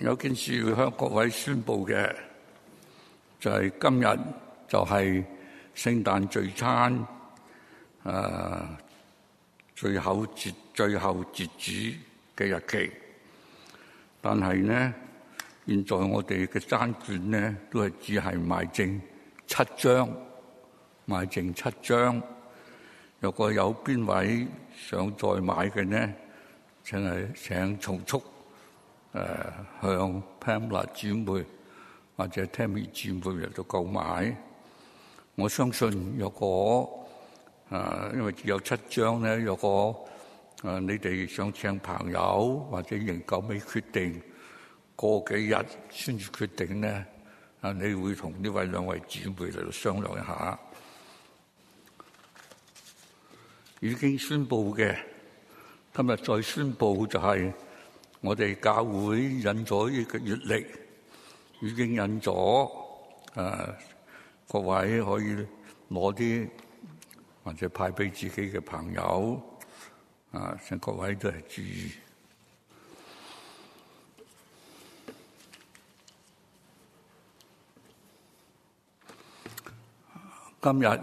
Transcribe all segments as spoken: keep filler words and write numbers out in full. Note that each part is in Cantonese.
有件事要向各位宣布嘅，就係、是、今日就係聖誕聚餐誒、啊、最後節最後節主嘅日期。但係呢，現在我哋嘅餐券呢，都係只係賣剩七張，賣剩七張。如果有邊位想再買嘅呢，請係請從速誒向 Pamela 姊妹或者 Tammy 姊妹嚟到購買。我相信若果誒因為只有七張咧，若果誒你哋想請朋友或者仍舊未決定，過幾日先至決定咧，啊你會同呢位兩位姊妹嚟到商量一下。已經宣布嘅，今日再宣布就係我哋教會印咗呢個月曆，已經印咗，誒各位可以攞啲或者派俾自己嘅朋友，啊請各位都係注意。今日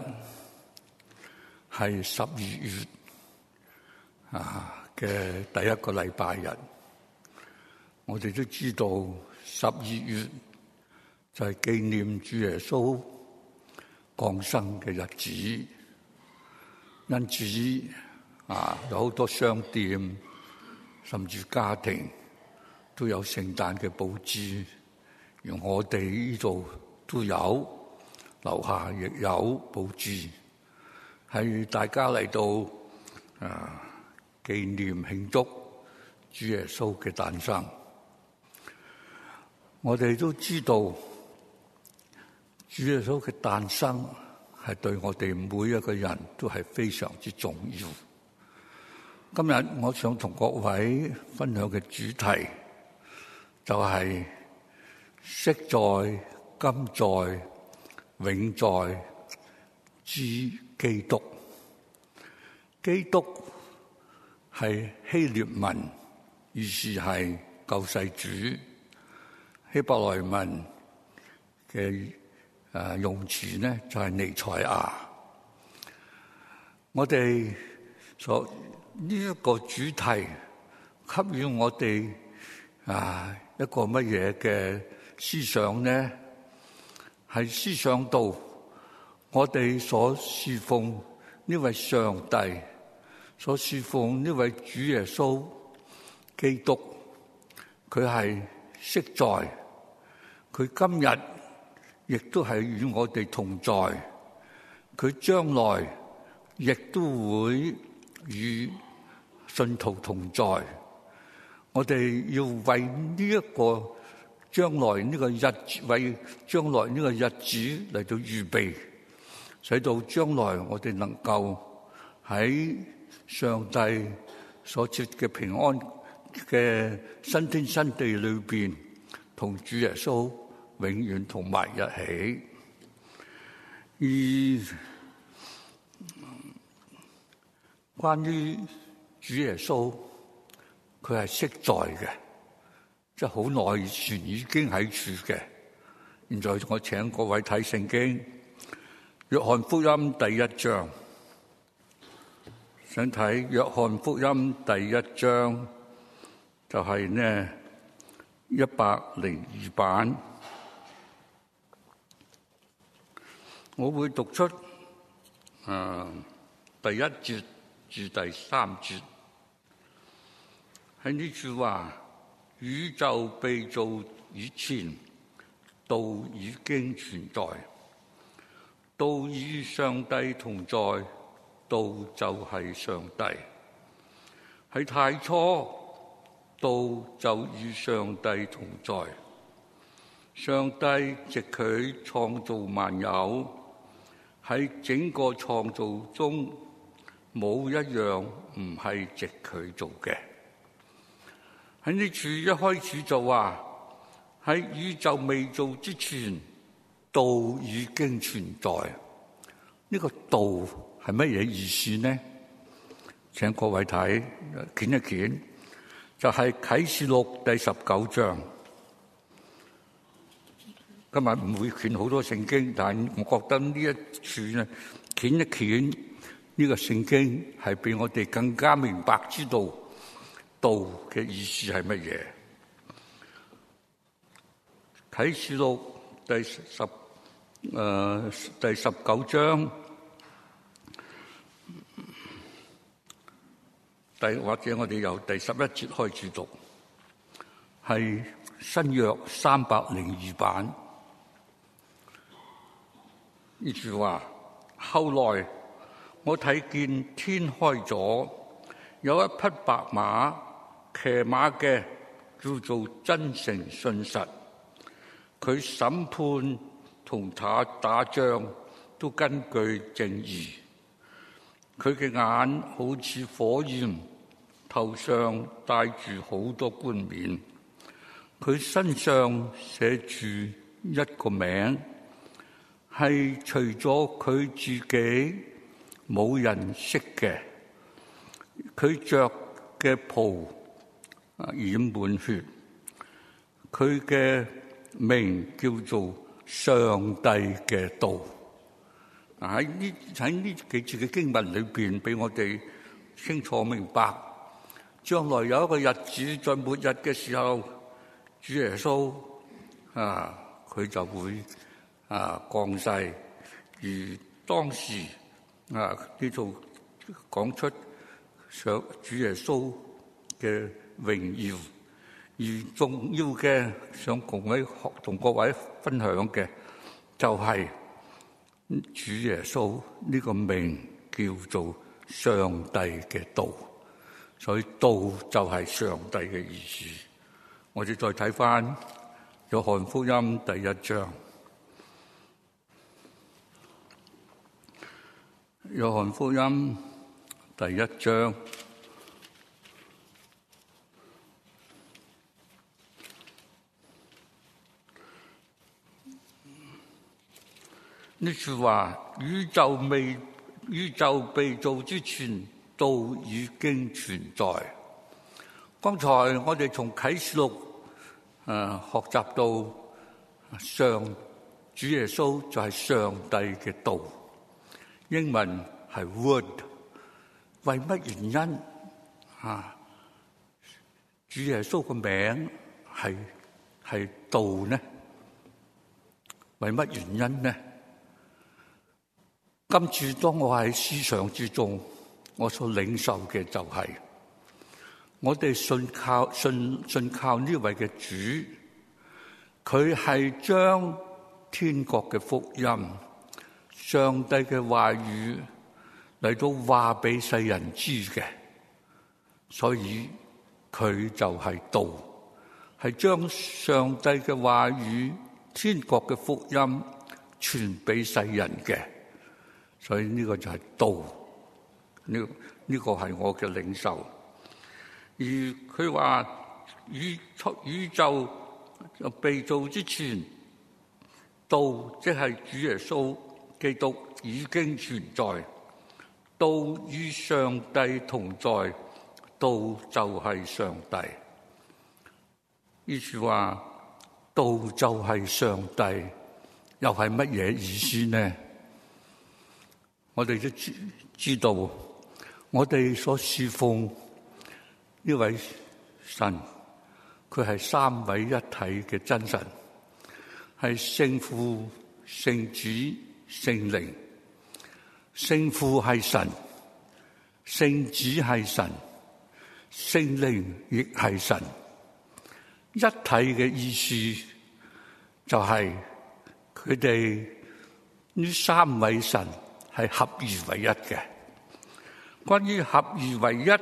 係十二月啊嘅第一個禮拜日，我哋都知道十二月就係紀念主耶穌降生嘅日子，因此啊有好多商店甚至家庭都有聖誕嘅佈置，而我哋呢度都有，樓下亦有佈置。係大家嚟到啊紀念慶祝主耶穌嘅誕生。我哋都知道主耶穌嘅誕生係對我哋每一個人都係非常之重要。今日我想同各位分享嘅主題就係昔在、今在、永在之基督。基督係希臘文，意思係救世主。希伯來文嘅誒用詞呢就係彌賽亞。我哋所呢一個主題給予我哋啊一個乜嘢嘅思想呢？係思想到我哋所侍奉呢位上帝，所侍奉呢位主耶穌基督，佢係昔在，佢今日亦都係與我哋同在，佢將來亦都會與信徒同在。我哋要為呢一個將來呢個日子，為將來呢個日子嚟到預備，使到將來我哋能夠喺上帝所設嘅平安嘅新天新地裏邊，同主耶穌永遠同埋一起。而關於主耶穌，佢係昔在嘅，即係好耐以前已經喺處嘅。現在我請各位睇聖經，約翰福音第一章，想睇約翰福音第一章，就係呢一百零二版。我會讀出誒、呃、第一節至第三節。喺呢處話，宇宙被造以前，道已經存在，道與上帝同在，道就係上帝。喺太初，道就與上帝同在，上帝藉佢創造萬有，喺整個創造中冇一樣唔係藉佢做嘅。喺呢處一開始就話，喺宇宙未造之前，道已經存在。呢個道係乜嘢意思呢？請各位睇，卷一卷，就係啟示錄第十九章。 今日唔會捲好多聖經，但係我覺得呢一處咧，捲一捲呢個聖經係俾我哋更加明白知道道嘅意思係乜嘢。啟示錄第十誒、呃、第十九章，第或者我哋由第十一節開始讀，係新約三百零二版。呢句話，後來我睇見天開咗，有一匹白馬，騎馬嘅叫做真誠信實，佢審判同打打仗都根據正義。佢嘅眼好似火焰，頭上戴住好多冠冕，佢身上寫住一個名，係除咗佢自己冇人識嘅。佢着嘅袍染滿血，佢嘅名叫做上帝嘅道。喺呢喺呢幾節嘅經文裏邊，俾我哋清楚明白，將來有一個日子，在末日嘅時候，主耶穌啊，佢就會啊降世，而當時啊呢度講出上主耶穌嘅榮耀，而重要嘅想同位同各位分享嘅就係主耶穌呢個名叫做上帝嘅道，所以道就係上帝嘅意思。我哋再睇翻約翰福音第一章，約翰福音第一章呢句話，宇宙未宇宙被造之前，道已經存在。剛才我哋從啟示錄誒學習到上主耶穌就係上帝嘅道，英文係 word。為乜原因啊？主耶穌個名係係道呢？為乜原因呢？今次當我喺思想之中，我所領受嘅就係、是、我哋信靠信信靠呢位嘅主，佢係將天國嘅福音、上帝嘅話語嚟到話俾世人知嘅，所以佢就係道，係將上帝嘅話語、天國嘅福音傳俾世人嘅。所以呢個就係道，呢、這、呢個係我嘅領受。而佢話宇宇宙被造之前，道即係主耶穌基督已經存在，道與上帝同在，道就係上帝。呢句話道就係上帝，又係乜嘢意思呢？我哋都知知道，我哋所侍奉呢位神，佢係三位一體嘅真神，係聖父、聖子、聖靈。聖父係神，聖子係神，聖靈亦係神。一體嘅意思就係佢哋呢三位神係合而為一嘅。關於合而為一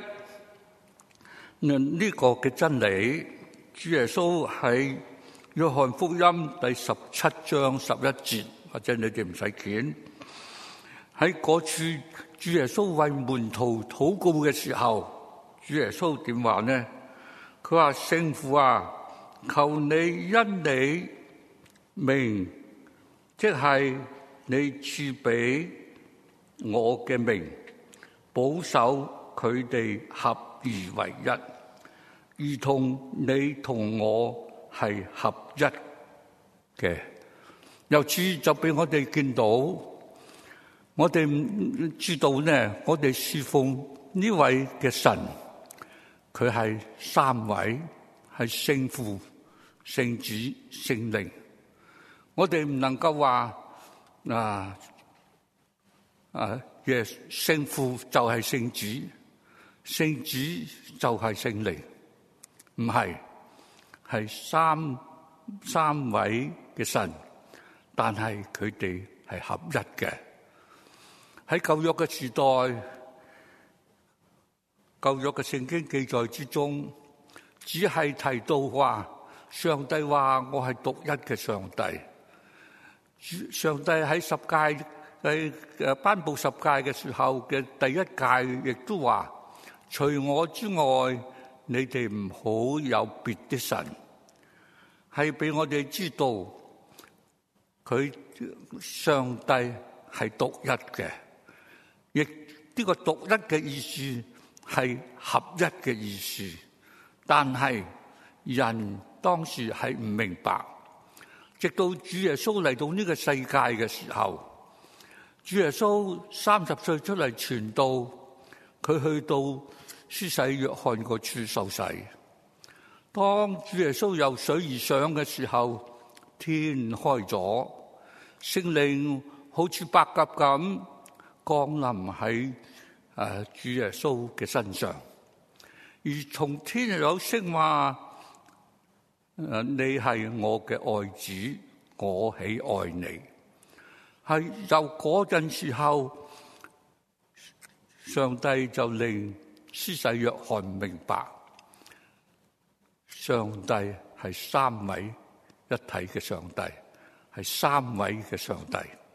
呢個嘅真理，主耶穌喺約翰福音第十七章十一節，或者你哋唔使見，喺嗰處主耶穌為門徒禱告嘅時候，主耶穌點話呢？佢話：聖父啊，求你因你名，即係你賜俾我嘅名，保守佢哋合而為一，如同你同我係合一嘅。 由此就俾我哋見到，我哋知道呢，我哋侍奉呢位嘅神，佢係三位，係聖父、聖子、聖靈。我哋唔能夠話啊啊嘅聖父就係聖子，聖子就係聖靈，唔係，係三三位嘅神，但係佢哋係合一嘅。喺舊約嘅時代，舊約嘅聖經記載之中，只係提到話上帝話我係獨一嘅上帝。上帝喺十誡喺誒頒布十誡嘅時候嘅第一誡，亦都話除我之外，你哋唔好有別的神，係俾我哋知道佢上帝係獨一嘅，亦呢個獨一嘅意思係合一嘅意思。但係人當時係唔明白。直到主耶穌嚟到呢個世界嘅時候，主耶穌三十歲出嚟傳道，佢去到施洗約翰嗰處受洗。當主耶穌由水而上嘅時候，天開咗，聖靈好似白鴿咁降臨喺誒主耶穌嘅身上，而從天有聲話。誒，你係我嘅愛子，我喜愛你。係由嗰陣時候，上帝就令施洗約翰明白，上帝係三位一體嘅上帝，係三位嘅上帝。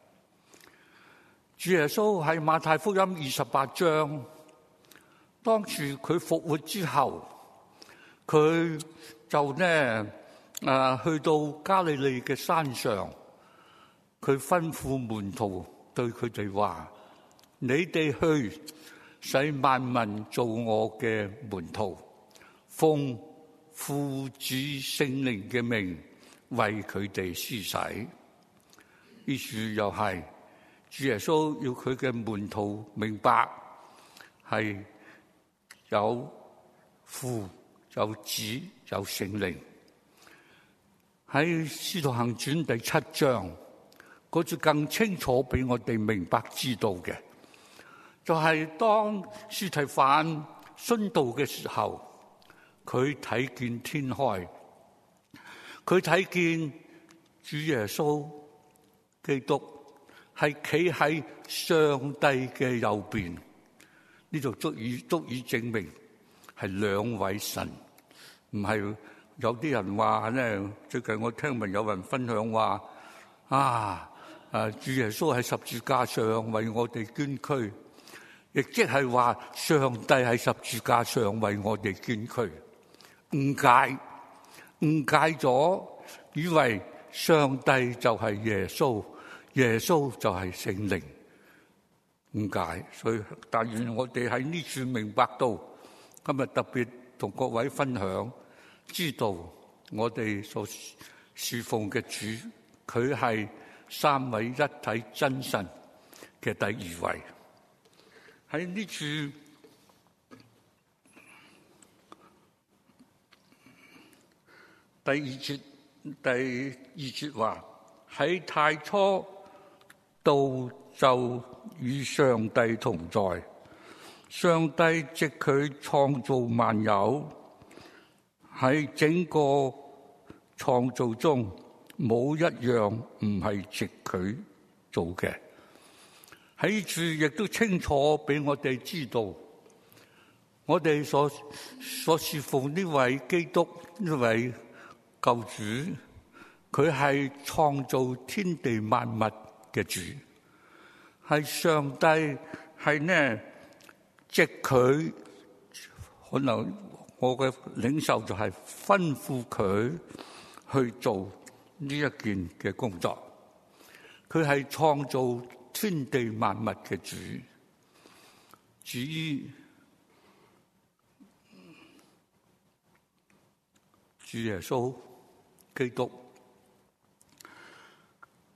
主耶穌喺馬太福音二十八章，當住佢復活之後，佢就呢啊去到加利利嘅山上，佢吩咐門徒對佢哋話：你哋去使萬民做我嘅門徒，奉父子聖靈嘅名為佢哋施洗。於是又係主耶穌要佢嘅門徒明白，係有父有子有聖靈。喺《使徒行傳》第七章，嗰就更清楚俾我哋明白知道嘅，就係、是、當司提反殉道嘅時候，佢睇見天開，佢睇見主耶穌基督係企喺上帝嘅右邊，呢度足以足以證明係兩位神，唔係。有啲人話咧，最近我聽聞有人分享話啊，誒，主耶穌喺十字架上為我哋捐軀，亦即係話上帝喺十字架上為我哋捐軀，誤解誤解咗，以為上帝就係耶穌，耶穌就係聖靈，誤解。所以但願我哋喺呢處明白到，今日特別同各位分享。知道我哋所侍奉嘅主，佢係三位一體真神嘅第二位。喺呢處第二節，第二節話喺太初道就與上帝同在，上帝藉佢創造萬有。喺整個創造中，冇一樣唔係藉佢做嘅。喺處亦都清楚俾我哋知道，我哋所所侍奉呢位基督，呢位救主，佢係創造天地萬物嘅主，係上帝，係呢藉佢可能。我嘅領袖就係吩咐佢去做呢一件嘅工作。佢係創造天地萬物嘅主。至於主耶穌基督，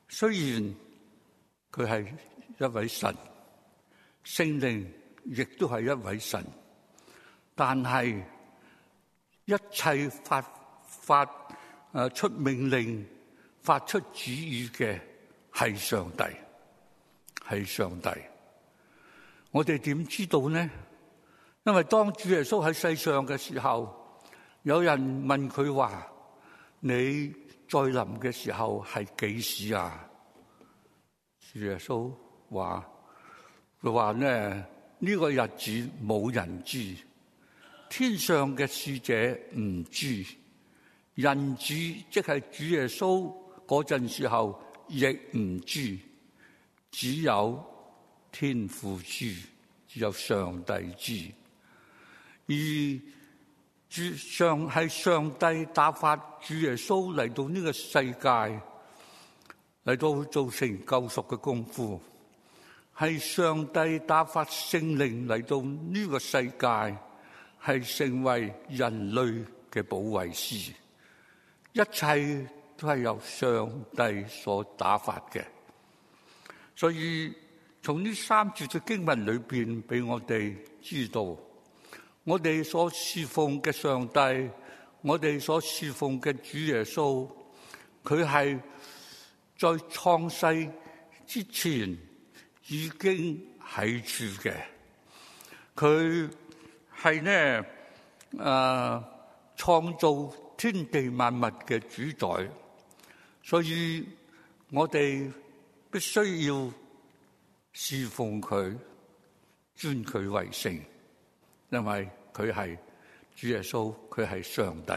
雖然佢係一位神，聖靈亦都係一位神，但係一切發發誒出命令、發出旨意嘅係上帝，係上帝。我哋點知道呢？因為當主耶穌喺世上嘅時候，有人問佢話：你再臨嘅時候係幾時啊？主耶穌話：佢話呢，呢個日子冇人知，天上嘅使者唔知，人子即係主耶穌嗰陣時候亦唔知，只有天父知，只有上帝知。而主上係上帝打發主耶穌嚟到呢個世界，嚟到做成救贖嘅功夫，係上帝打發聖靈嚟到呢個世界，係成為人類嘅保惠師，一切都係由上帝所打發嘅。所以從呢三節嘅經文裏邊，俾我哋知道，我哋所侍奉嘅上帝，我哋所侍奉嘅主耶穌，佢係在創世之前已經喺處嘅。佢係呢誒創造天地萬物嘅主宰，所以我哋必須要侍奉佢，尊佢為聖，因為佢係主耶穌，佢係上帝。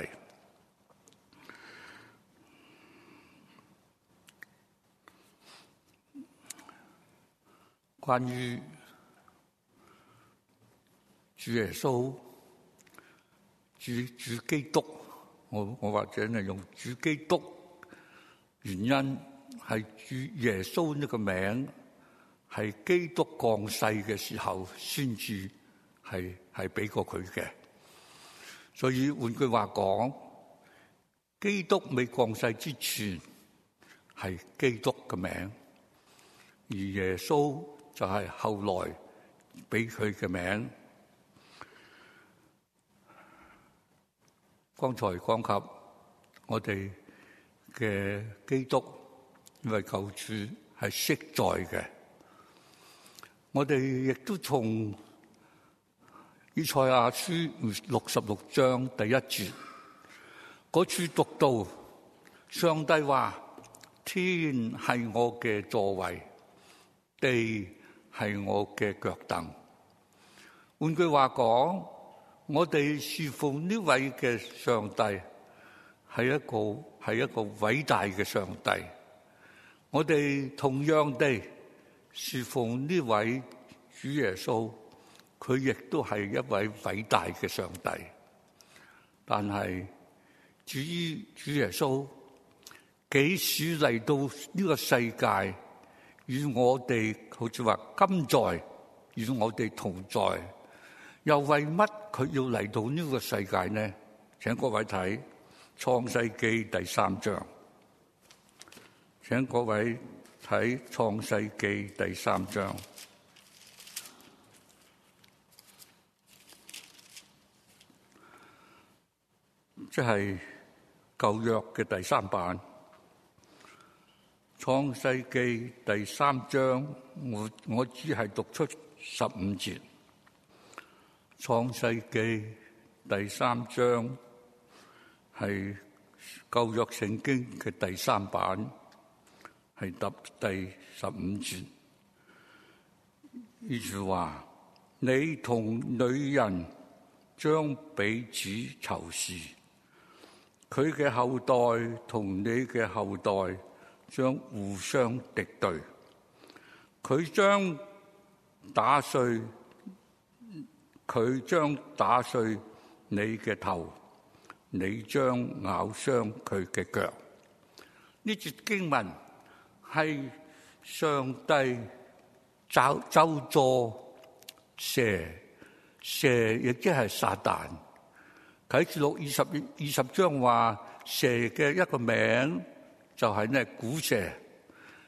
關於主耶穌、主主基督，我我或者係用主基督，原因係主耶穌呢個名係基督降世嘅時候先至係係俾過佢嘅。所以換句話講，基督未降世之前係基督嘅名，而耶穌就係後來俾佢嘅名。剛才講及我哋嘅基督，因為救主係昔在嘅，我哋亦都從以賽亞書六十六章第一節嗰處讀到，上帝話：天係我嘅座位，地係我嘅腳凳。換句話講，我哋侍奉呢位嘅上帝係一個係一個偉大嘅上帝。我哋同樣地侍奉呢位主耶穌，佢亦都係一位偉大嘅上帝。但係至於主耶穌幾時嚟到呢個世界，與我哋好似話今在與我哋同在，又為乜佢要嚟到呢個世界呢？請各位睇創世記第三章，請各位睇創世記第三章，即係舊約嘅第三版。創世記第三章，我我只係讀出十五節。創世記第三章係舊約聖經嘅第三版，係讀第十五節。呢句話：你同女人將彼此仇視，佢嘅後代同你嘅後代將互相敵對，佢將打碎。佢將打碎你嘅頭，你將咬傷佢嘅腳。呢節經文係上帝咒咒詛蛇，蛇亦即係撒旦。啟示錄二十二十章話蛇嘅一個名就係呢古蛇，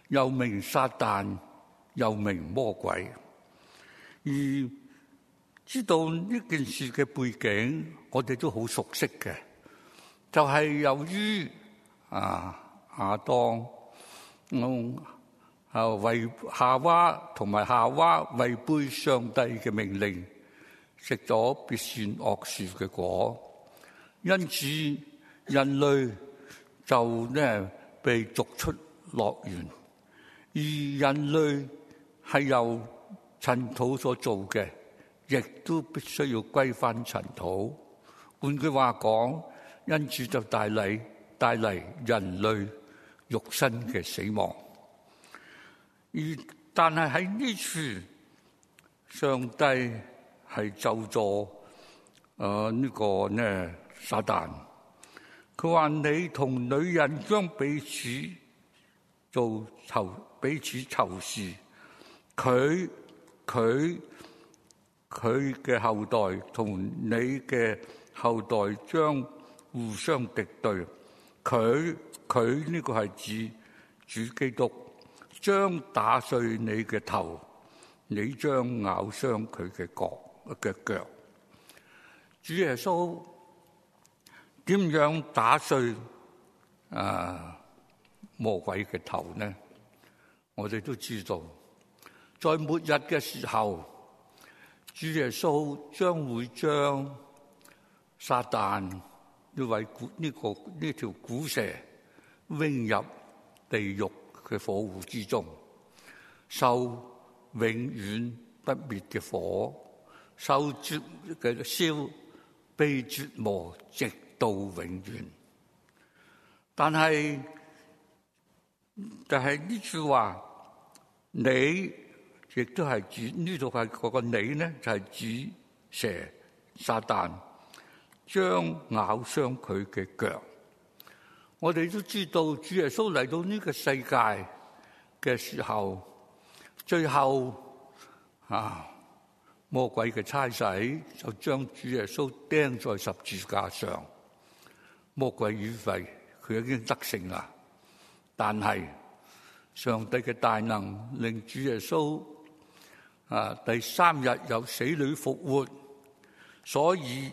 又名撒旦，又名魔鬼。而知道呢件事嘅背景，我哋都好熟悉嘅，就係、是、由於啊亞當嗯啊為夏娃同埋夏娃違背上帝嘅命令，食咗別善惡樹嘅果，因此人類就呢被逐出樂園，而人類係由塵土所做嘅，亦都必須要歸翻塵土。換句話講，因此就帶嚟帶嚟人類肉身嘅死亡。而但係喺呢處，上帝係咒詛誒呢個呢撒旦。佢話你同女人將彼此做仇，彼此仇視，佢佢佢嘅後代同你嘅後代將互相敵對。佢佢呢個係指主基督，將打碎你嘅頭，你將咬傷佢嘅角嘅腳。主耶穌點樣打碎啊魔鬼嘅頭呢？我哋都知道，在末日嘅時候，主耶穌將會將撒旦呢位呢個呢條古蛇扔入地獄嘅火湖之中，受永遠不滅嘅火，受絕嘅燒，被折磨直到永遠。但係就係呢句話，你亦都係指呢度係嗰個你呢，就係指蛇撒旦將咬傷佢嘅腳。我哋都知道主耶穌嚟到呢個世界嘅時候，最後啊魔鬼嘅差使就將主耶穌釘在十字架上。魔鬼以為佢已經得勝啦，但係上帝嘅大能令主耶穌啊第三日由死裏復活，所以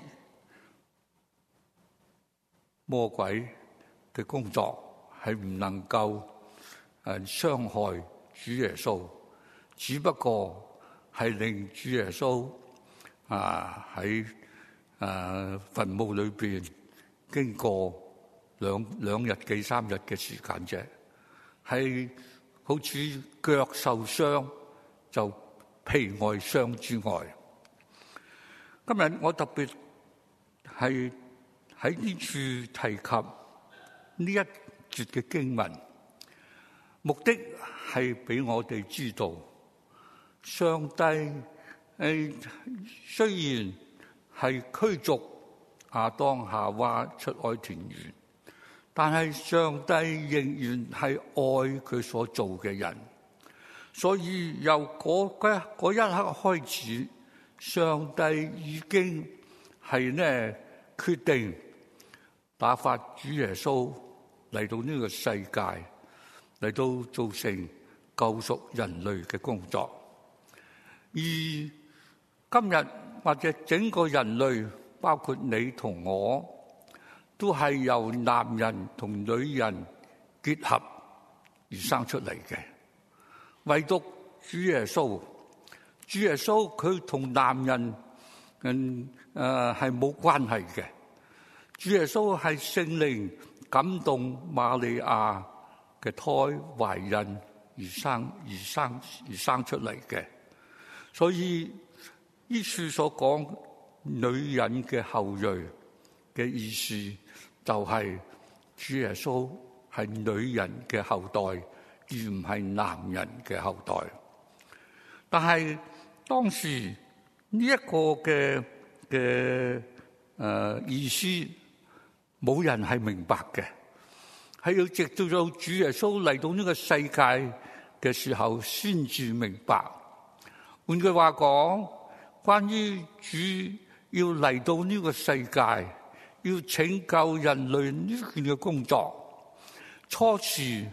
魔鬼嘅工作係唔能夠誒傷害主耶穌，只不過係令主耶穌啊喺誒墳墓裏邊經過兩兩日幾三日嘅時間啫，係好似腳受傷就皮外傷之外。今日我特別係喺呢處提及呢一節嘅經文，目的係俾我哋知道，上帝誒雖然係驅逐亞當夏娃出埃田園，但係上帝仍然係愛佢所做嘅人，所以由嗰嗰一刻開始，上帝已經係呢決定打發主耶穌嚟到呢個世界，嚟到造成救贖人類嘅工作。而今日或者整個人類，包括你同我，都係由男人同女人結合而生出嚟嘅。唯獨主耶穌，主耶穌佢同男人嗯誒係冇關係嘅。主耶穌係聖靈感動瑪利亞嘅胎懷孕而生而生而生出嚟嘅。所以呢處所講女人嘅後裔嘅意思，就係主耶穌係女人嘅後代，而唔係男人嘅後代。但係當時呢一個嘅嘅誒意思，冇人係明白嘅，係要直到到主耶穌嚟到呢個世界嘅時候，先至明白。換句話講，關於主要嚟到呢個世界，要拯救人類呢件嘅工作，初時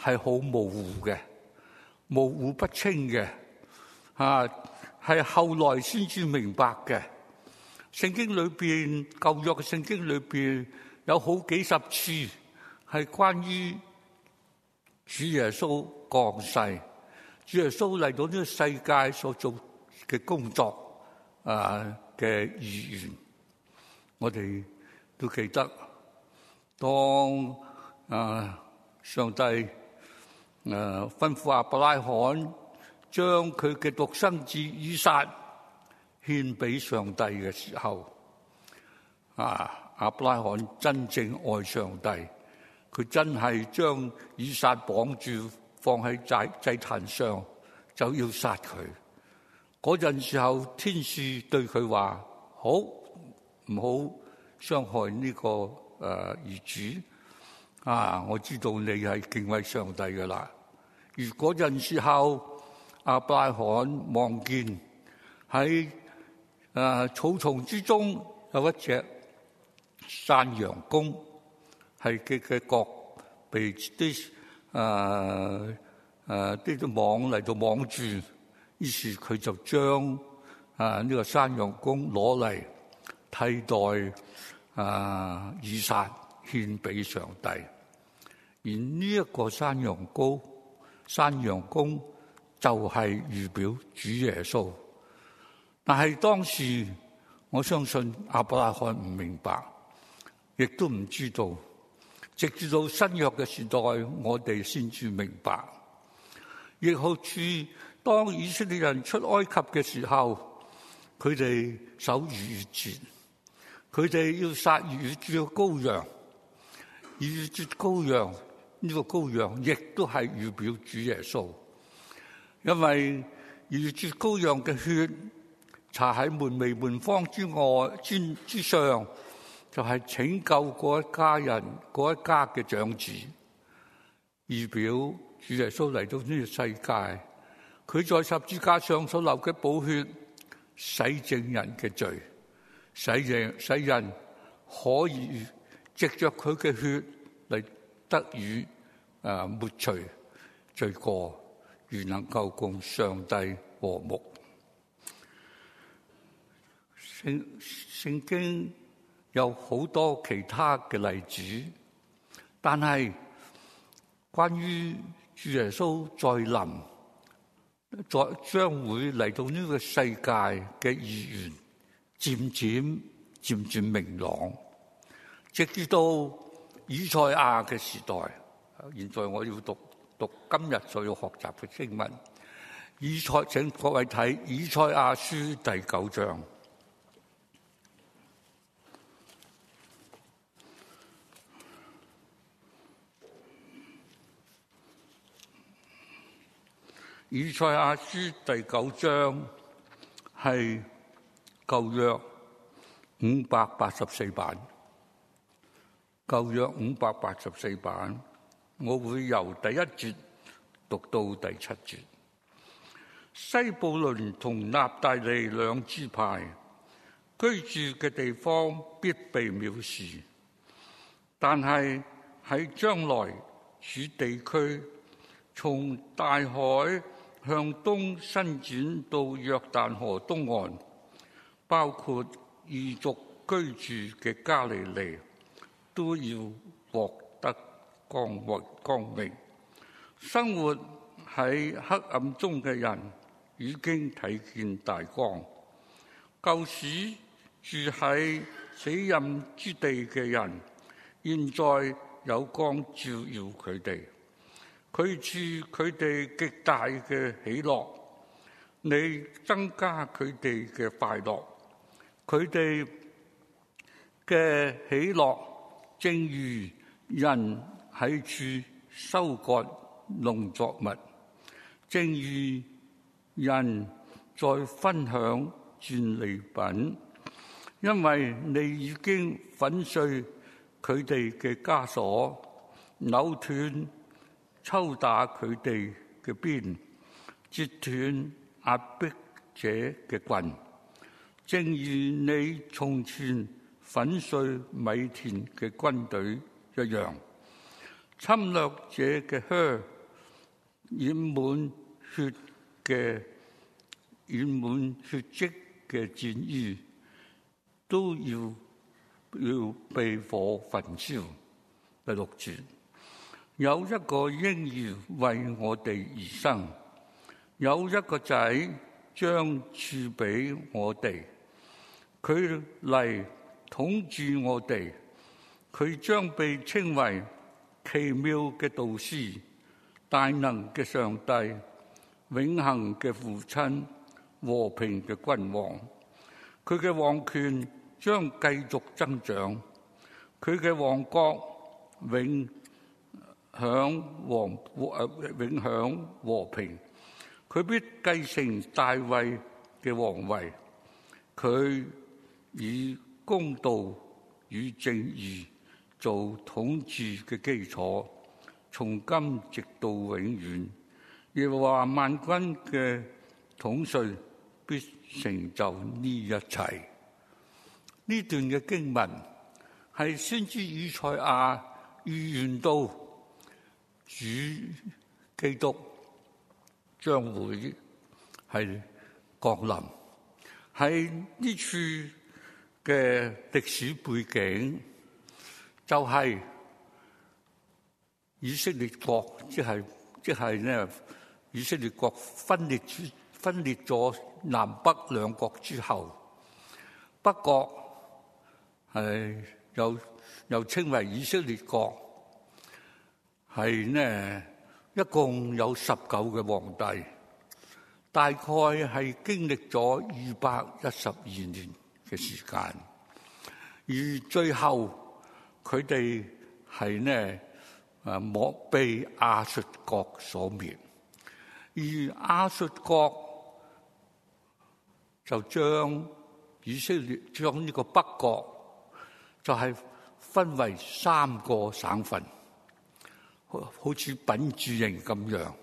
係好模糊嘅，模糊不清嘅，啊，係後來先至明白嘅。聖經裏邊，舊約嘅聖經裏邊有好幾十次係關於主耶穌降世，主耶穌嚟到呢個世界所做嘅工作啊嘅意願，我哋都記得。當啊上帝誒吩咐亞伯拉罕將佢嘅獨生子以撒獻俾上帝嘅時候，啊亞伯拉罕真正愛上帝，佢真係將以撒綁住放喺祭祭壇上，就要殺佢。嗰陣時候，天使對佢話：好，唔好傷害呢個誒兒子。啊，我知道你係敬畏上帝㗎喇。而嗰陣時候，亞伯拉罕望見喺誒草叢之中有一隻山羊公，係佢嘅角被啲誒誒啲網嚟到網住，於是佢就將啊呢個山羊公攞嚟替代啊以撒獻俾上帝。而呢一個山羊羔、山羊公就係預表主耶穌。但係當時我相信亞伯拉罕唔明白，亦都唔知道，直至到新約嘅時代，我哋先至明白。亦好似當以色列人出埃及嘅時候，佢哋守逾越節，佢哋要殺逾越節嘅羔羊，逾越節羔羊呢、這個羔羊亦都係預表主耶穌，因為逾越節羔羊嘅血搽喺門楣門框之外之之上，就係、是、拯救嗰一家人嗰一家嘅長子，預表主耶穌嚟到呢個世界，佢在十字架上所流嘅寶血洗淨人嘅罪，使人使人可以藉着佢嘅血嚟得以啊抹除罪過，而能夠共上帝和睦。聖聖經有好多其他嘅例子，但係關於主耶穌再臨，再將會嚟到呢個世界嘅意願，漸漸漸漸明朗，直至到以賽亞嘅時代。現在我要讀讀今日所要學習嘅經文，以賽請各位睇以賽亞書第九章。以賽亞書第九章係舊約五百八十四版，舊約五百八十四版，我會由第一節讀到第七節。西布倫同納大利兩支派居住嘅地方必被藐視，但係喺將來此地區從大海向東伸展到約旦河東岸，包括異族居住嘅加利利，都要獲得光榮光明。生活喺黑暗中嘅人已經睇見大光，舊時住喺死蔭之地嘅人，現在有光照耀佢哋。佢賜佢哋極大嘅喜樂，你增加佢哋嘅快樂。佢哋嘅喜樂，正如人喺處收割農作物，正如人在分享戰利品，因為你已經粉碎佢哋嘅枷鎖，扭斷抽打佢哋嘅鞭，折斷壓迫者嘅棍，正如你從前粉碎米田嘅軍隊一樣。侵略者嘅靴染滿血嘅染滿血跡嘅戰衣都要要被火焚燒。第六節，有一個嬰兒為我哋而生，有一個仔將賜俾我哋，佢嚟統治我哋，佢將被稱為奇妙嘅導師，大能嘅上帝，永恆嘅父親，和平嘅君王。佢嘅王權將繼續增長，佢嘅王國永享王永享和平。佢必繼承大衛嘅皇位，佢以公道與正義做統治嘅基礎，從今直到永遠。耶和華萬軍嘅統帥必成就呢一切。呢段嘅經文係先知以賽亞預言到主基督將會係降臨，喺呢處嘅歷史背景就係以色列國，即係即係咧以色列國分裂分裂咗南北兩國之後，北國係又又稱為以色列國，係呢一共有十九個皇帝，大概係經歷咗二百一十二年嘅時間，而最後佢哋係呢誒莫被亞述國所滅，而亞述國就將以色列將呢個北國就係分為三個省份，好似品字形咁樣，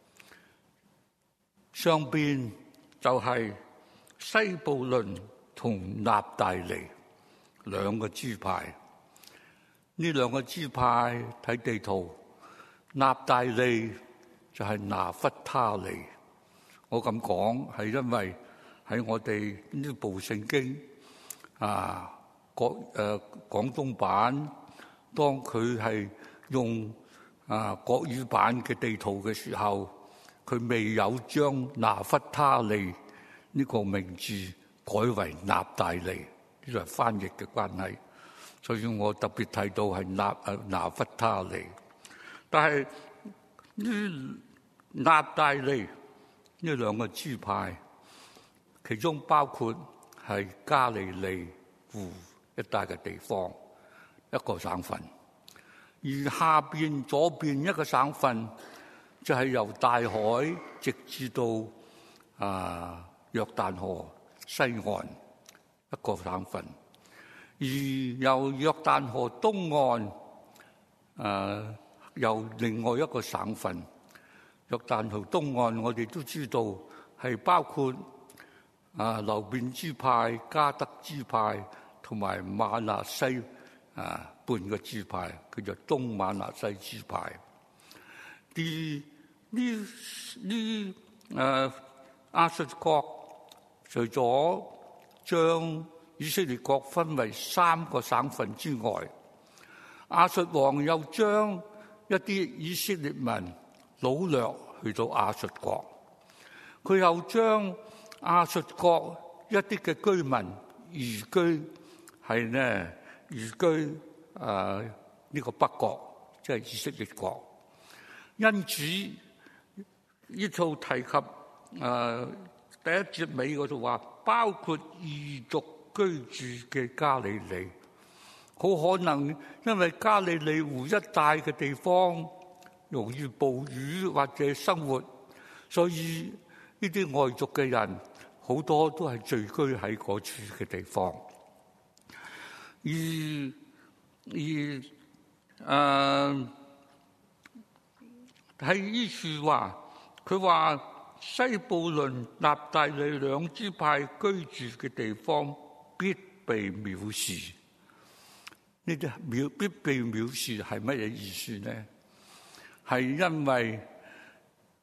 上邊就係西布倫同納大利兩個支派。呢兩個支派睇地圖，納大利就係拿弗他利。我咁講係因為喺我哋呢部聖經啊，國誒、呃、廣東版，當佢係用啊國語版嘅地圖嘅時候，佢未有將拿弗他利呢個名字改為納大利，呢個係翻譯嘅關係。所以我特別提到係納誒拿弗他利，但係呢納大利呢兩個支派，其中包括係加利利湖一帶嘅地方一個省份，而下邊左邊一個省份就係由大海直至到啊約旦河西岸一個省份。而由約旦河東岸，誒、啊、由另外一個省份。約旦河東岸我哋都知道係包括啊流便支派、迦得支派同埋瑪拿西啊半個支派，叫做東瑪拿西支派。啲呢呢誒亞述國除咗將以色列國分為三個省份之外，亞述王又將一啲以色列民擄掠去到亞述國，佢又將亞述國一啲嘅居民移居係呢移居誒呢、呃這個北國，即係以色列國。因此呢套提及誒、呃、第一節尾嗰度話，包括異族居住嘅加利利，好可能因為加利利湖一帶嘅地方容易捕魚或者生活，所以呢啲外族嘅人好多都係聚居喺嗰處嘅地方。而而誒喺呢處話，佢話西布倫、納大利兩支派居住嘅地方必被藐視。呢啲藐必被藐視係乜嘢意思呢？係因為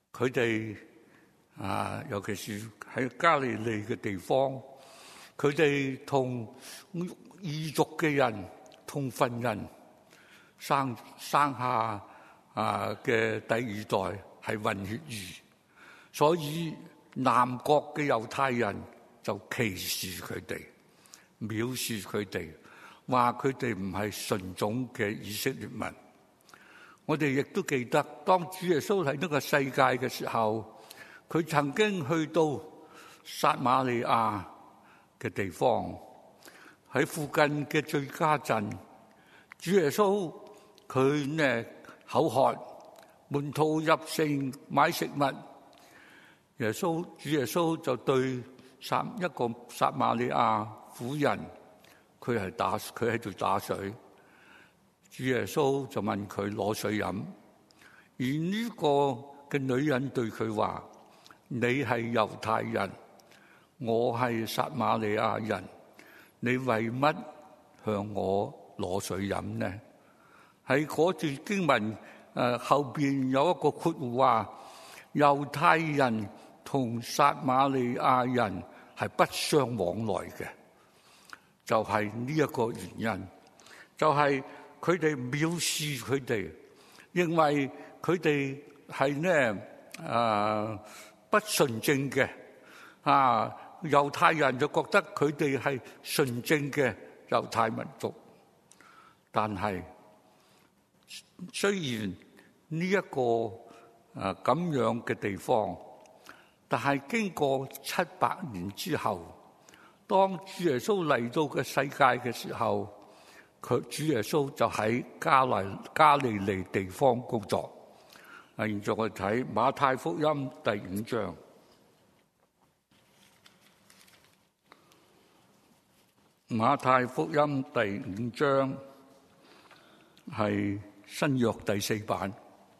佢哋啊，尤其是喺加利利嘅地方，佢哋同異族嘅人通婚姻，生生下啊嘅第二代係混血兒，所以南國嘅猶太人就歧視佢哋，藐視佢哋，話佢哋唔係純種嘅以色列民。我哋亦都記得，當主耶穌喺呢個世界嘅時候，佢曾經去到撒瑪利亞嘅地方，喺附近嘅最佳鎮，主耶穌佢呢口渴，門徒入城買食物，耶穌主耶穌就對撒一個撒瑪利亞婦人，佢係打佢喺度打水。主耶穌就問佢攞水飲，而呢個嘅女人對佢話：你係猶太人，我係撒瑪利亞人，你為乜向我攞水飲呢？喺嗰段經文誒後邊有一個括弧話：猶太人同撒瑪利亞人係不相往來嘅，就係呢一個原因，就係、是。佢哋藐視佢哋，認為佢哋係呢啊不純正嘅啊。猶太人就覺得佢哋係純正嘅猶太民族。但係雖然呢一個啊咁樣嘅地方，但係經過七百年之後，當主耶穌嚟到嘅世界嘅時候，佢主耶穌就喺加利加利利地方工作。啊，現在我哋睇馬太福音第五章。馬太福音第五章係新約第四版。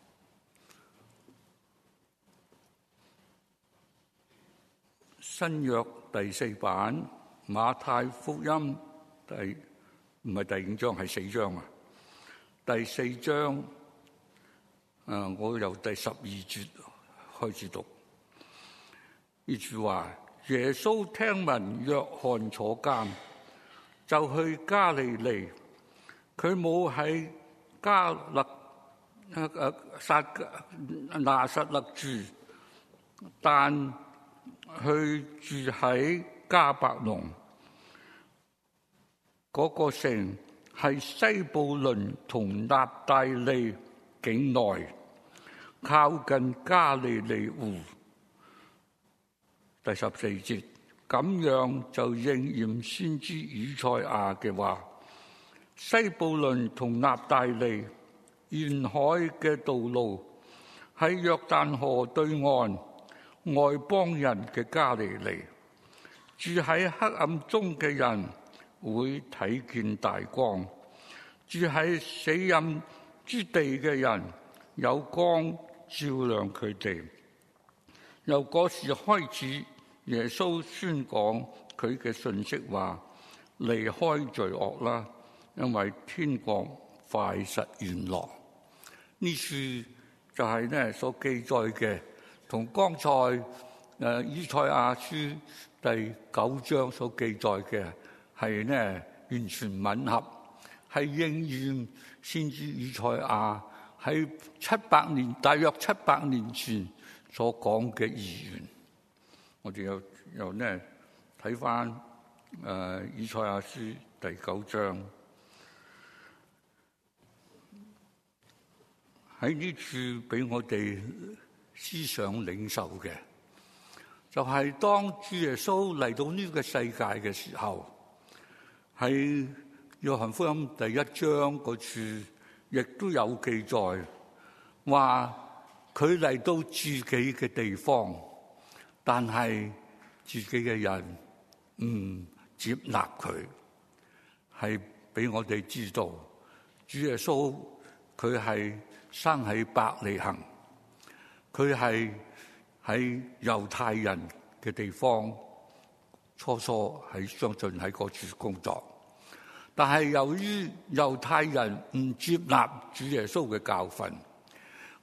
新約第四版馬太福音第唔係第五章，係四章啊！第四章，誒，我由第十二節開始讀。呢句話：耶穌聽聞約翰坐監，就去加利利。佢冇喺加勒誒誒撒拿撒勒住，但去住喺迦百農。嗰個城係西布倫同納大利境內，靠近加利利湖。第十四節，咁樣就應驗先知以賽亞嘅話：西布倫同納大利沿海嘅道路，喺約旦河對岸，外邦人嘅加利利，住喺黑暗中嘅人會睇見大光，住喺死蔭之地嘅人有光照亮佢哋。由嗰時開始，耶穌宣講佢嘅信息話：離開罪惡啦，因為天國快實現落。呢處就係呢所記載嘅，同剛才誒以賽亞書第九章所記載嘅係呢完全吻合，係應驗先知以賽亞喺七百年大約七百年前所講嘅預言。我哋又又呢睇翻誒以賽亞書第九章，喺呢處俾我哋思想領受嘅，就係、是、當主耶穌嚟到呢個世界嘅時候，喺約翰福音第一章嗰處亦都有記載，話佢嚟到自己嘅地方，但係自己嘅人唔接納佢，係俾我哋知道，主耶穌佢係生喺伯利恆，佢係喺猶太人嘅地方，初初係相信喺嗰處工作，但係由於猶太人唔接納主耶穌嘅教訓，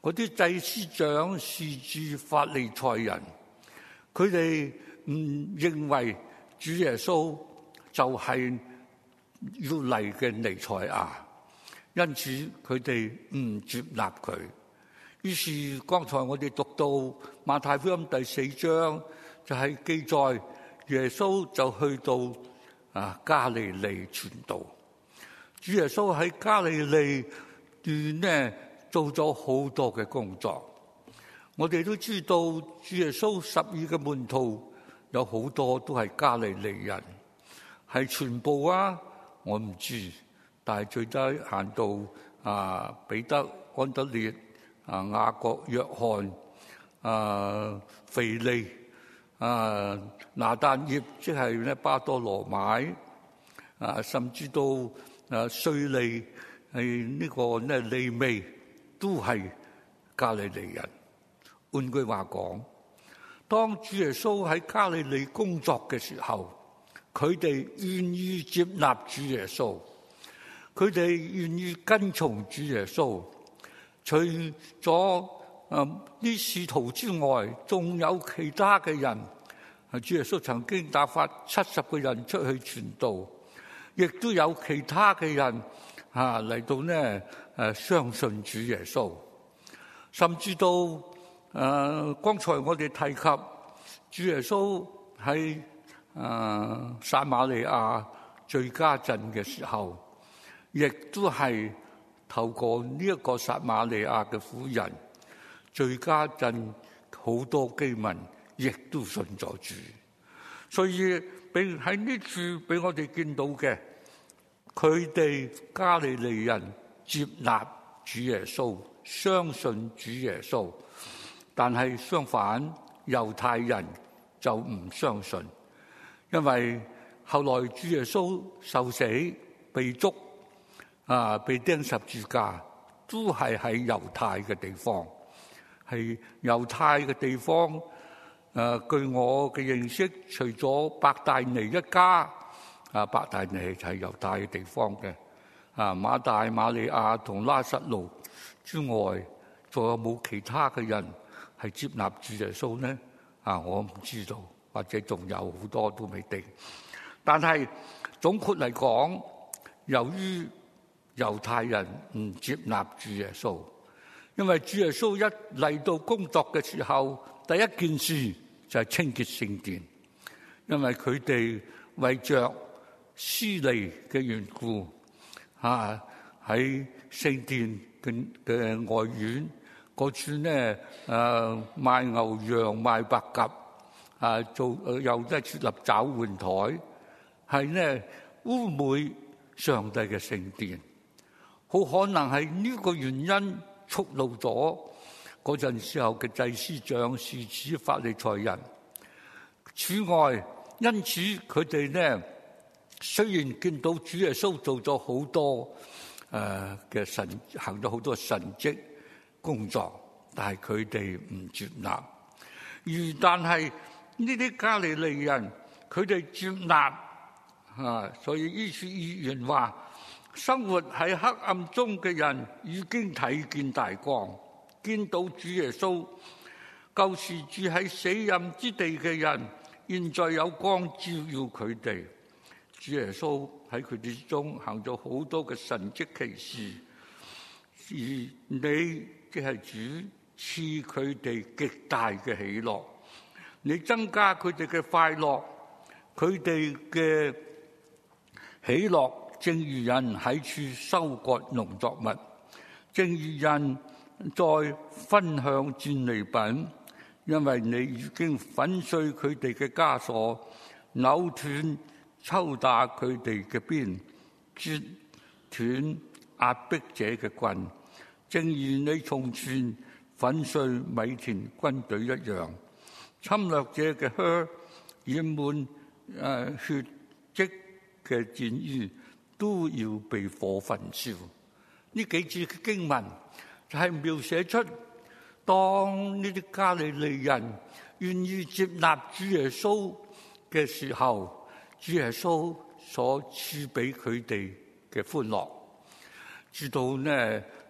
嗰啲祭司長、士主、法利賽人，佢哋唔認為主耶穌就係要嚟嘅彌賽亞，因此佢哋唔接納佢。於是剛才我哋讀到馬太福音第四章，就係記載耶穌就去到啊加利利傳道。主耶穌喺加利利段呢做咗好多嘅工作。我哋都知道主耶穌十二嘅門徒有好多都係加利利人，係全部啊我唔知，但係最低限度啊彼得、安德烈、啊雅各、約翰、啊腓利、啊拿但業，即係咧巴多羅買，啊甚至到啊稅吏係呢個咧利未，都係加利利人。換句話講，當主耶穌喺加利利工作嘅時候，佢哋願意接納主耶穌，佢哋願意跟從主耶穌。除咗誒啲使徒之外，仲有其他嘅人。主耶穌曾經打發七十個人出去傳道，亦都有其他嘅人啊嚟到呢誒相信主耶穌，甚至到誒、呃、剛才我哋提及主耶穌喺誒撒瑪利亞敘加鎮嘅時候，亦都係透過呢一個撒瑪利亞嘅婦人，敘加鎮好多基民亦都信咗主。所以俾喺呢處俾我哋見到嘅，佢哋加利利人接納主耶穌，相信主耶穌，但係相反猶太人就唔相信，因為後來主耶穌受死被捉啊，被釘十字架，都係喺猶太嘅地方，係猶太嘅地方。誒、啊，據我嘅認識，除咗伯大尼一家，啊，伯大尼就係猶太嘅地方嘅，啊，馬大、馬利亞同拉撒路之外，仲有冇其他嘅人係接納主耶穌呢？啊，我唔知道，或者仲有好多都未定。但係總括嚟講，由於猶太人唔接納主耶穌，因為主耶穌一嚟到工作嘅時候，第一件事就係清潔聖殿，因為佢哋為着私利嘅緣故，啊喺聖殿嘅嘅外院嗰處呢，誒賣牛羊賣白鴿，啊做又即係設立找換台，係呢污衊上帝嘅聖殿。好可能係呢個原因觸怒咗嗰陣時候嘅祭司長、士主、法利賽人。此外，因此佢哋呢，雖然見到主耶穌做咗好多誒嘅神，行咗好多神蹟工作，但係佢哋唔接納。而但係呢啲加利利人，佢哋接納啊，所以依處預言話，生活喺黑暗中嘅人已經睇見大光，見到主耶穌。舊時住喺死蔭之地嘅人，現在有光照耀佢哋。主耶穌喺佢哋之中行咗好多嘅神蹟奇事，而你即係主賜佢哋極大嘅喜樂，你增加佢哋嘅快樂，佢哋嘅喜樂正如人喺處收割農作物，正如人在分享戰利品，因為你已經粉碎佢哋嘅枷鎖，扭斷抽打佢哋嘅鞭，折斷壓迫者嘅棍，正如你從前粉碎米田軍隊一樣。侵略者嘅靴染滿誒血跡嘅戰衣都要被火焚燒。呢幾節嘅經文就係描寫出，當呢啲加利利人願意接納主耶穌嘅時候，主耶穌所賜俾佢哋嘅歡樂，直到呢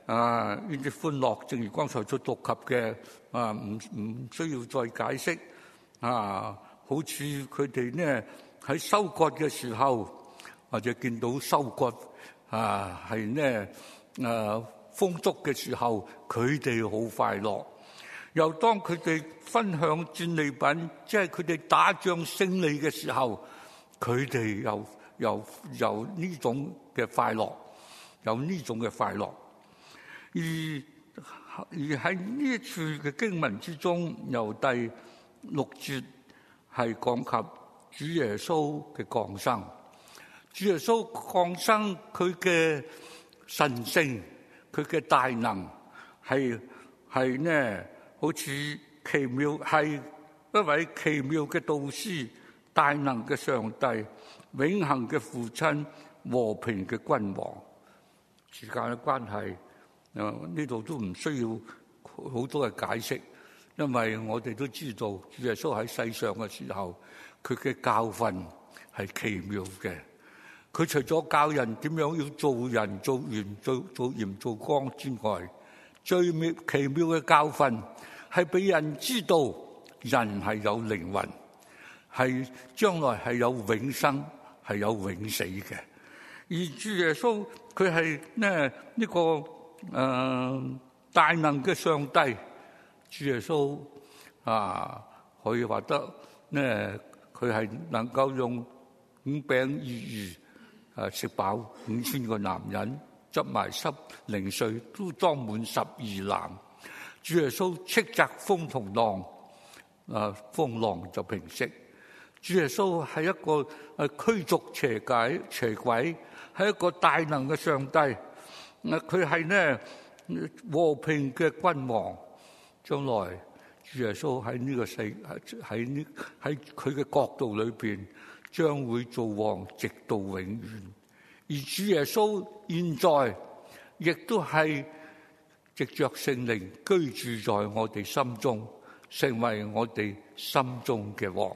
啊呢啲歡樂，正如剛才所讀及嘅啊，唔唔需要再解釋啊。好似佢哋呢喺收割嘅時候，或者見到收割啊係呢誒豐足嘅時候，佢哋好快樂。又當佢哋分享戰利品，即係佢哋打仗勝利嘅時候，佢哋又又有呢種嘅快樂，有呢種嘅快樂。而而喺呢一處嘅經文之中，由第六節係講及主耶穌嘅降生。主耶穌降生，佢嘅神性，佢嘅大能係係呢，好似奇妙，係一位奇妙嘅導師，大能嘅上帝，永恆嘅父親，和平嘅君王。時間嘅關係，誒呢度都唔需要好多嘅解釋，因為我哋都知道主耶穌喺世上嘅時候，佢嘅教訓係奇妙嘅。佢除咗教人點樣要做人、做鹽、做做鹽、做光之外，最妙奇妙嘅教訓係俾人知道人係有靈魂，係將來係有永生，係有永死嘅。而主耶穌佢係呢呢個誒、呃、大能嘅上帝。主耶穌啊，可以話得呢，佢係能夠用五餅二魚誒食飽五千個男人，執埋十零歲都裝滿十二籃。主耶穌斥責風同浪，誒風浪就平息。主耶穌係一個誒驅逐邪鬼邪鬼，係一個大能嘅上帝。佢係呢和平嘅君王。將來主耶穌喺呢個世喺呢喺佢嘅國度裏邊，將會做王直到永遠。而主耶穌現在亦都係藉着聖靈居住在我哋心中，成為我哋心中嘅王。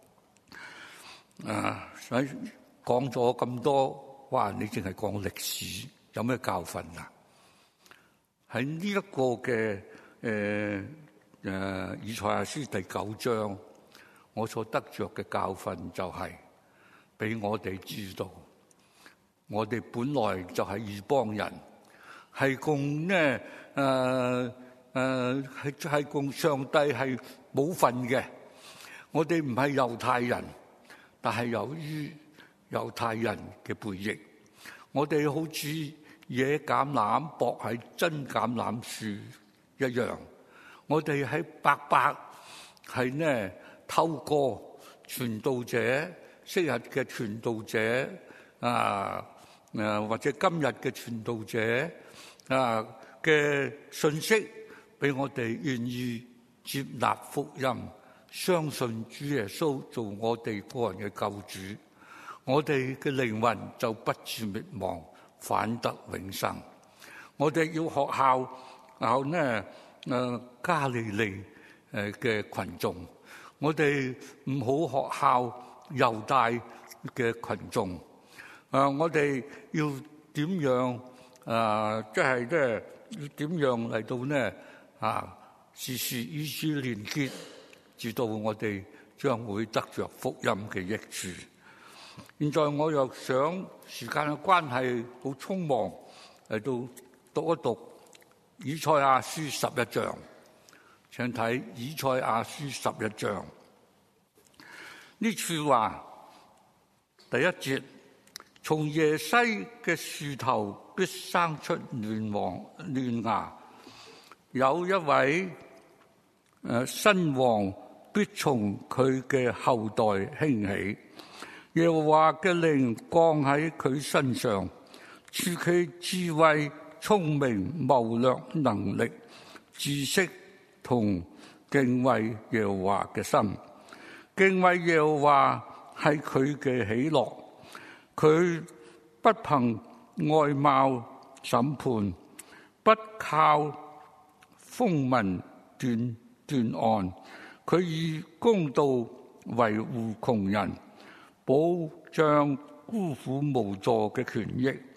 啊！所以講咗咁多，哇！你淨係講歷史，有咩教訓啊？喺呢一個嘅誒誒以賽亞書第九章，我所得着嘅教訓就係俾我哋知道，我哋本來就係異邦人，係共呢誒誒係係共上帝係冇份嘅。我哋唔係猶太人，但係由於猶太人嘅背逆，我哋好似野橄欖駁喺真橄欖樹一樣，我哋喺白白係呢透過傳道者昔日嘅傳道者啊誒或者今日嘅傳道者啊嘅信息，俾我哋願意接納福音，相信主耶穌做我哋個人嘅救主，我哋嘅靈魂就不致滅亡，反得永生。我哋要學效然後呢誒加利利誒嘅群眾，我哋唔好學效猶大嘅群眾。誒，我哋要點樣誒？即係咧要點樣嚟到呢？啊，時時與主連結，直到我哋將會得着福音嘅益處。現在我又想時間嘅關係好匆忙嚟到讀一讀以賽亞書十一章，請睇以賽亞書十一章呢處話第一節：從耶西嘅樹頭必生出嫩黃嫩芽，有一位誒新王必從佢嘅後代興起。耶和華嘅靈降喺佢身上，賜佢智慧、聰明、謀略、能力、知識同敬畏耶和華嘅心。敬畏耶和華係佢嘅喜樂，佢不憑外貌審判，不靠風聞斷斷案，佢以公道維護窮人，保障孤苦無助嘅權益。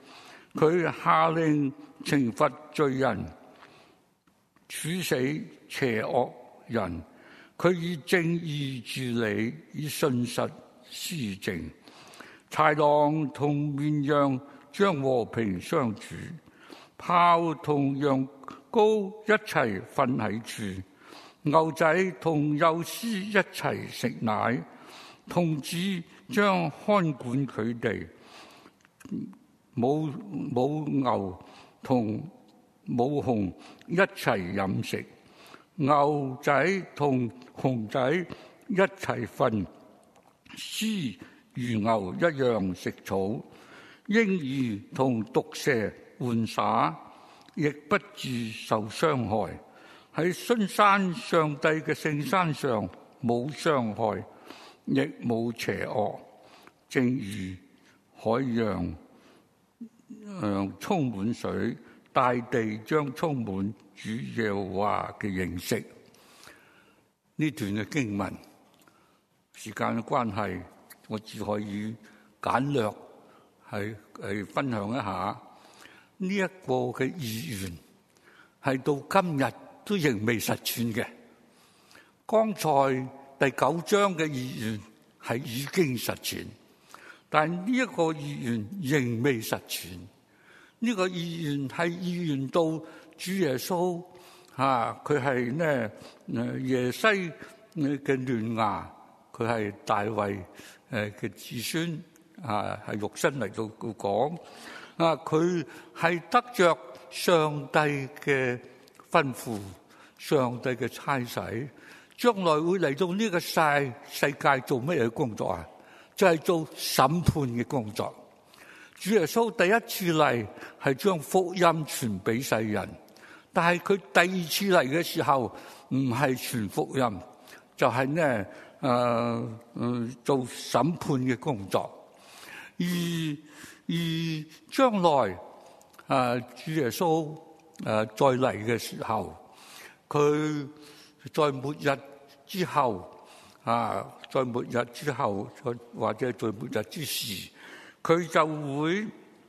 佢下令懲罰罪人，處死邪惡人。佢以正義治理，以信實施政。豺狼同綿羊將和平相處，豹同羊羔一齊瞓喺處，牛仔同幼獅一齊食奶，童子將看管佢哋。母母牛同母熊一齊飲食，牛仔同熊仔一齊瞓，獅如牛一樣食草。嬰兒同毒蛇玩耍，亦不致受傷害。喺sun山上帝嘅聖山上，冇傷害，亦冇邪惡，正如海洋嗯充滿水，大地將充滿主耶和華嘅認識。呢段嘅經文，時間嘅關係，我只可以簡略係係分享一下呢一個嘅意願，係到今日都仍未實踐嘅。剛才第九章嘅意願係已經實踐，但係呢一個意願仍未實踐。呢、這個意願係意願到主耶穌啊，佢係呢誒耶西嘅嫩芽，佢係大衛誒嘅子孫啊，係肉身嚟到講啊，佢係得着上帝嘅吩咐，上帝嘅差使，將來會嚟到呢個世世界做乜嘢工作啊？就係、是、做審判嘅工作。主耶穌第一次嚟係將福音傳俾世人，但係佢第二次嚟嘅時候唔係傳福音，就係呢誒誒做審判嘅工作。而而將來誒主耶穌誒再嚟嘅時候，佢在末日之後啊，在末日之後或者在末日之時，佢就會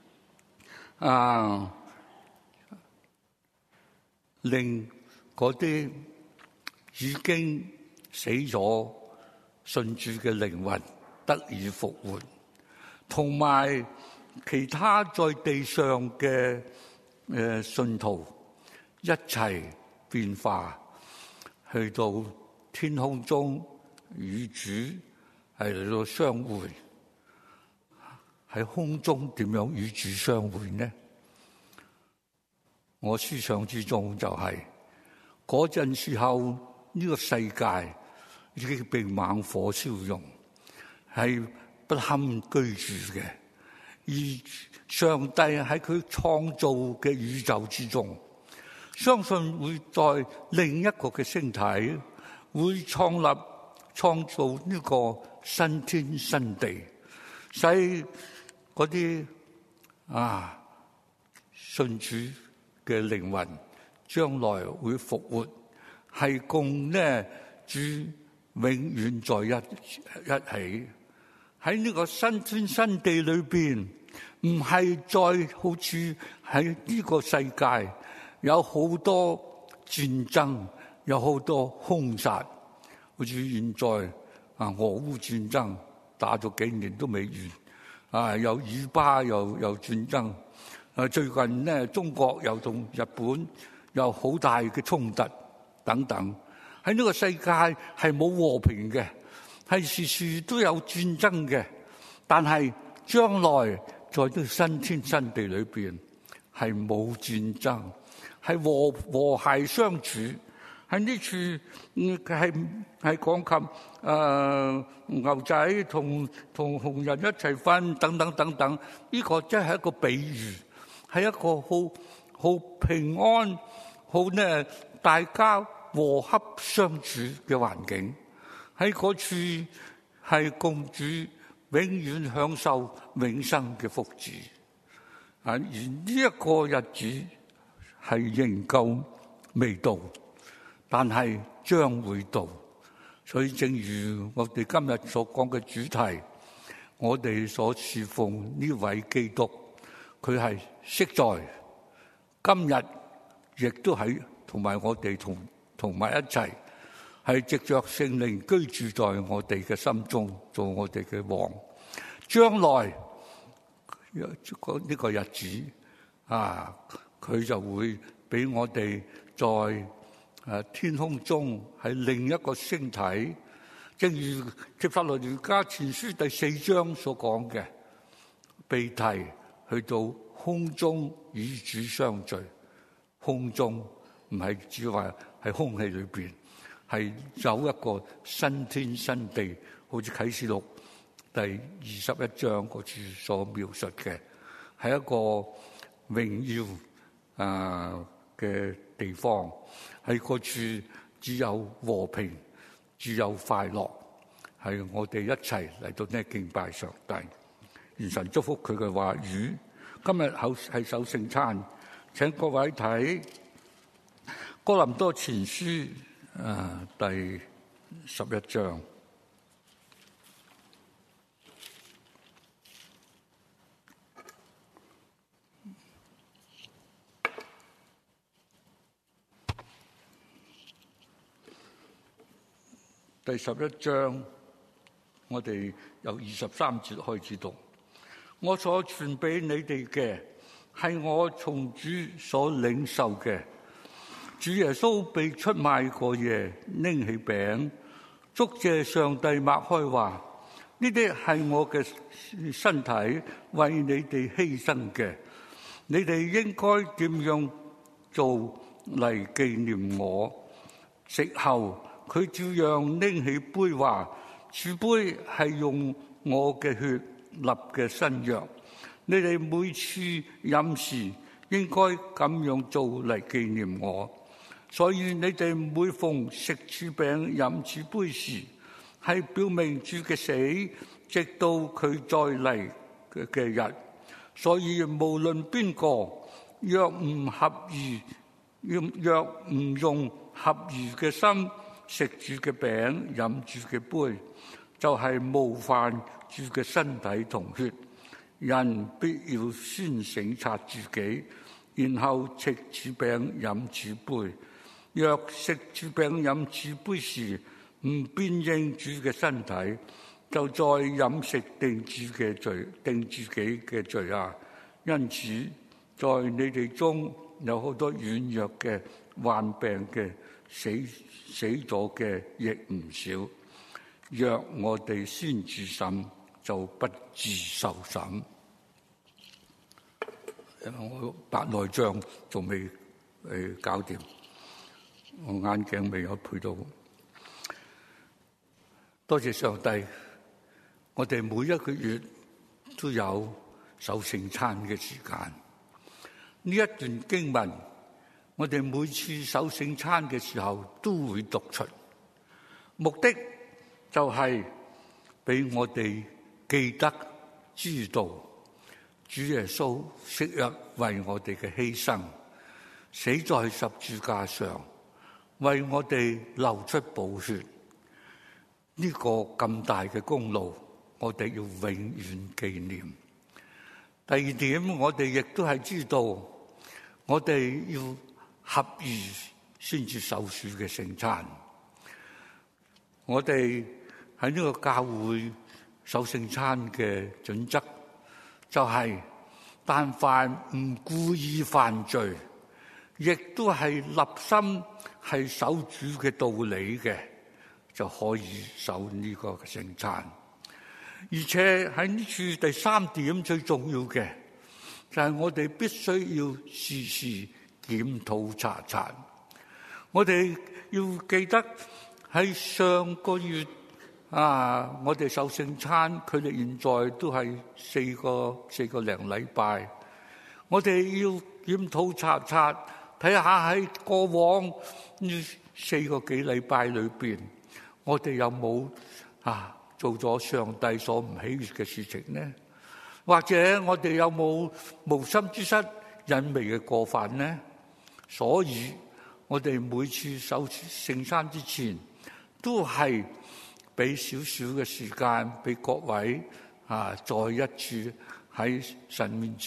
啊令嗰啲已經死咗信主嘅靈魂得以復活，同埋其他在地上嘅誒信徒一齊變化，去到天空中與主係嚟到相會。喺空中點樣與主相會呢？我思想之中就係嗰陣時候，呢個世界已經被猛火燒融，係不堪居住嘅。而上帝喺佢創造嘅宇宙之中，相信會在另一個嘅星體會創立創造呢個新天新地，使嗰啲啊信主嘅靈魂將來會復活，係共呢主永遠在一一起。喺呢個新天新地裏邊，唔係再好似喺呢個世界有好多戰爭，有好多兇殺，好似現在啊俄烏戰爭打咗幾年都未完。啊！有以巴又有戰爭，啊！最近呢，中國又同日本有好大嘅衝突等等。喺呢個世界係冇和平嘅，係時時都有戰爭嘅。但係將來在呢個新天新地裏邊係冇戰爭，係和和諧相處。喺呢處係係講及誒牛仔同同紅人一齊瞓等等等等，呢個真係一個比喻，係一個好好平安、好呢大家和洽相處嘅環境。喺嗰處係共主永遠享受永生嘅福祉。啊，而呢一個日子係仍舊未到。但係將會到，所以正如我哋今日所講嘅主題，我哋所侍奉呢位基督， 佢係昔在、今日，亦都喺同埋我哋同同埋一齊，係藉着聖靈居住在我哋嘅心中，做我哋嘅王。將來呢個日子啊，佢就會俾我哋在誒天空中係另一個星體，正如帖撒羅尼迦前書第四章所講嘅，被提去到空中與主相聚。空中唔係只話喺空氣裏邊，係有一個新天新地，好似啟示錄第二十一章個處所描述嘅，係一個榮耀啊嘅地方，喺個處只有和平，只有快樂，係我哋一齊嚟到呢敬拜上帝。願神祝福佢嘅話語。今日口係守聖餐，請各位睇哥林多前書啊第十一章。第十一章，我哋由二十三節開始讀。我所傳俾你哋嘅，係我從主所領受嘅。主耶穌被出賣嗰夜，拎起餅，祝謝上帝，擘開話：呢啲係我嘅身體，為你哋犧牲嘅。你哋應該點樣做嚟紀念我？食後，佢照樣拎起杯話：此杯係用我嘅血立嘅新約，你哋每次飲時應該咁樣做嚟紀念我。所以你哋每逢食此餅飲此杯時，係表明主嘅死，直到佢再嚟嘅日。所以無論邊個若唔合宜，若唔用合宜嘅心食主嘅餅飲主嘅杯，就係、是、冒犯主嘅身體同血。人必要先省察自己，然後食此餅飲此杯。若食此餅飲此杯時唔辨認主嘅身體，就再飲食定主嘅罪，定自己嘅罪啊！因此，在你哋中有好多軟弱嘅、患病嘅、死死咗嘅，亦唔少。若我哋先自審，就不自受審。我白內障仲未誒搞掂，我眼鏡未有配到。多謝上帝，我哋每一個月都有守聖餐嘅時間。呢一段經文，我哋每次守聖餐嘅時候都會讀出，目的就係俾我哋記得知道主耶穌昔日為我哋嘅犧牲，死在十字架上，為我哋流出寶血。呢、這個咁大嘅功勞，我哋要永遠紀念。第二點，我哋亦都係知道，我哋要合宜先至守主嘅聖餐。我哋喺呢個教會守聖餐嘅準則，就係、是、但凡唔故意犯罪，亦都係立心係守主嘅道理嘅，就可以守呢個聖餐。而且喺呢處第三點最重要嘅，就係、是、我哋必須要時時檢討查查。我哋要記得喺上個月啊，我哋守聖餐，佢哋現在都係四個四個零禮拜。我哋要檢討查查，睇下喺過往呢四個幾禮拜裏邊，我哋有冇啊做咗上帝所唔喜悅嘅事情呢？或者我哋有冇無心之失、隱微嘅過犯呢？所以我哋每次守聖餐之前，都係俾少少嘅時間俾各位啊，再一次喺神面前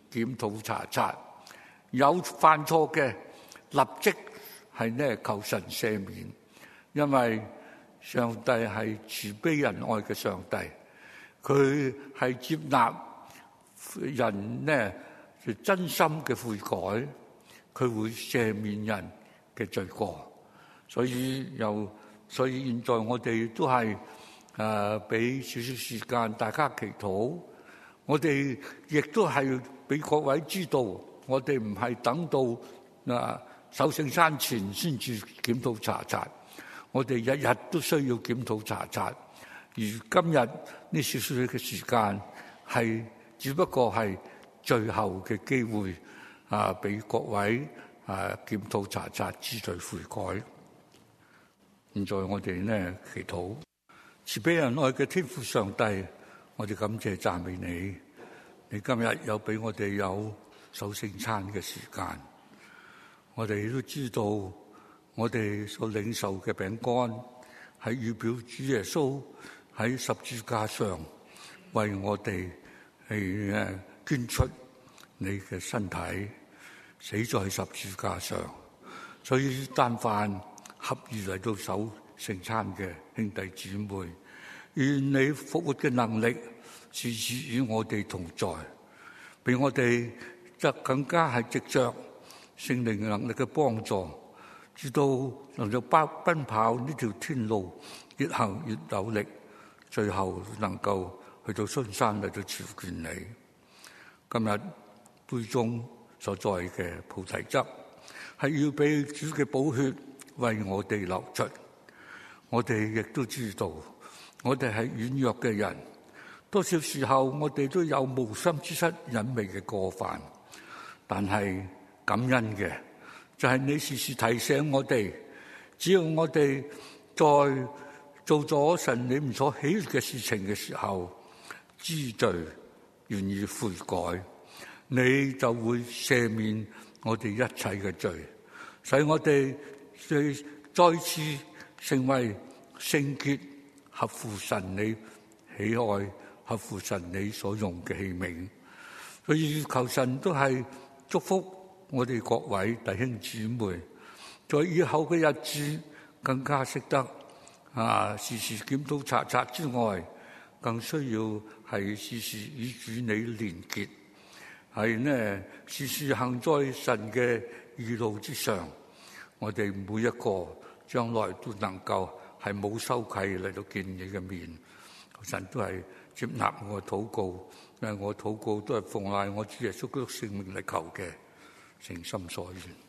檢討查察，有犯錯嘅立即係呢求神赦免，因為上帝係慈悲仁愛嘅上帝，佢係接納人呢真心嘅悔改，佢會赦免人嘅罪過。所以又所以現在我哋都係誒俾少少時間大家祈禱，我哋亦都係俾各位知道，我哋唔係等到啊守聖餐前先至檢討查察，我哋日日都需要檢討查察。而今日呢少少嘅時間係只不過係最後嘅機會啊，俾各位啊檢討查察、知罪悔改。現在我哋呢祈禱，慈悲仁愛嘅天父上帝，我哋感謝讚美你。你今日有俾我哋有守聖餐嘅時間，我哋都知道我哋所領受嘅餅乾係預表主耶穌喺十字架上為我哋係誒捐出你嘅身體，死在十字架上。所以但凡合意嚟到守聖餐嘅兄弟姊妹，願你復活嘅能力時時與我哋同在，俾我哋則更加係藉着聖靈能力嘅幫助，直到能夠奔奔跑呢條天路，越行越有力，最後能夠去到信山嚟到朝見你。今日杯中所在嘅菩提汁，係要俾主嘅寶血為我哋流出。我哋亦都知道，我哋係軟弱嘅人，多少時候我哋都有無心之失、隱微嘅過犯。但係感恩嘅就係你時時提醒我哋，只要我哋在做咗神你唔所喜悅嘅事情嘅時候，知罪願意悔改，你就會赦免我哋一切嘅罪，使我哋再次成為聖潔、合乎神你喜愛、合乎神你所用嘅器皿。所以求神都係祝福我哋各位弟兄姊妹，在以後嘅日子更加識得啊時時檢討查察之外，更需要係時時與主你連結，係呢時時行在神嘅義路之上。我哋每一個將來都能夠係冇羞愧嚟到見你嘅面，神都係接納我嘅禱告，因為我禱告都係奉賴我主耶穌基督聖名嚟求嘅，誠心所願。